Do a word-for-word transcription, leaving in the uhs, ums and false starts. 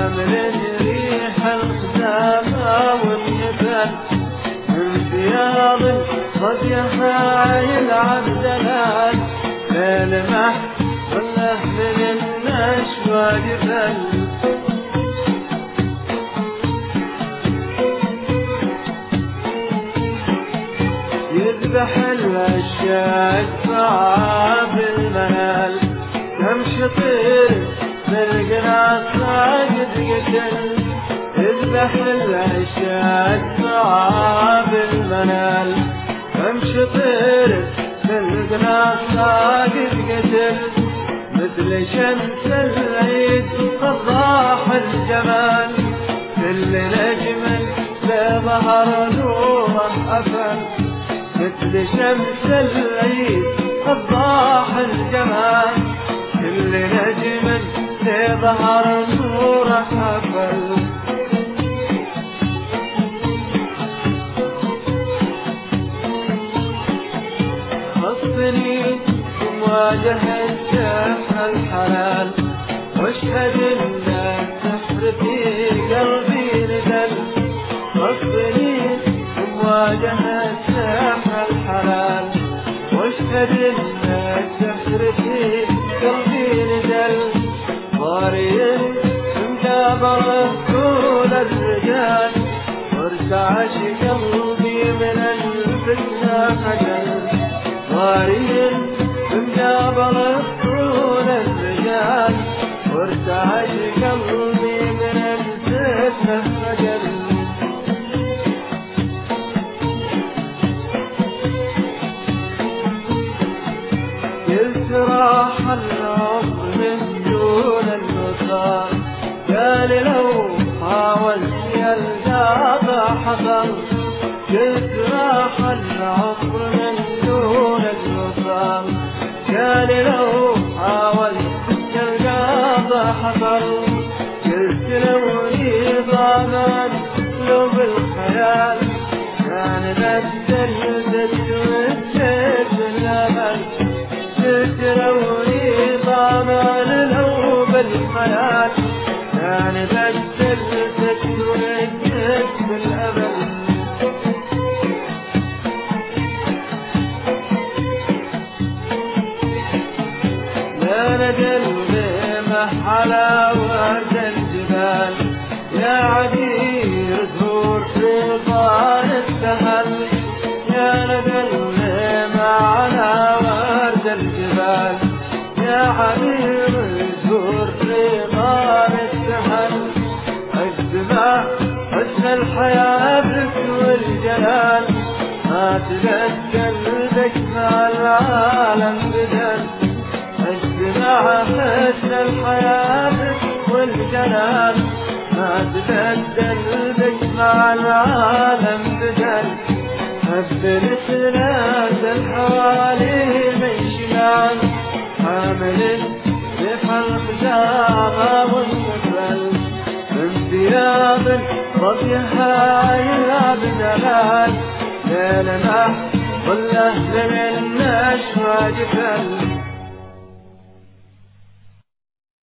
حامل ريح الخزامة والنبل من ثياب صديها يلعب دلال ليلمح والله من النشوى جبل يذبح العشاق صعب المنال كم شطير بالقراص راقد قتل يذبح العشاق صعب المنال كم شطير بالقراص راقد قتل مثل شمس العيد قضاح الجمال كل نجم لظهر نوره أفل مثل شمس العيد قضاح الجمال كل نجم لظهر نوره أفل خصني بمواجهة سحر الحلال واشهد ان السحر في قلبي نزل خصني بمواجهة سحر الحلال واشهد ان السحر في قلبي نزل ضاري مجابر طول الرجال وارتعش قلبي من الفتنة خجل ضاري مجابر طول الرجال وارتعش قلبي من الفتنة خجل راح العمر من دون النصار قال لو حاولت يلقى حصل قلت راح العمر من دون النصار قال لو حاولت يلقى حصل قلت لو لي ضمان لو بالخيال كان بدل بدل بالامل تروني ضمان لو بالخيال كان بدل تتركت بالأمل لا نقلبي على ورد الجبال يا عبير زهور في طال السهل يا نقلبي على ورد الجبال يا حبيب زور رمال السهل اجتمع حسن الحياة والجلال ما تبدل بك مع العالم بدل اجتمع حسن الحياة والجلال ما تبدل بك مع العالم بدل هبل ثلاث الحوالي من شمال حامل ريح الخزامة والنبل من ثياب صديها يلعب دلال ليلمح والله من النشوى جبل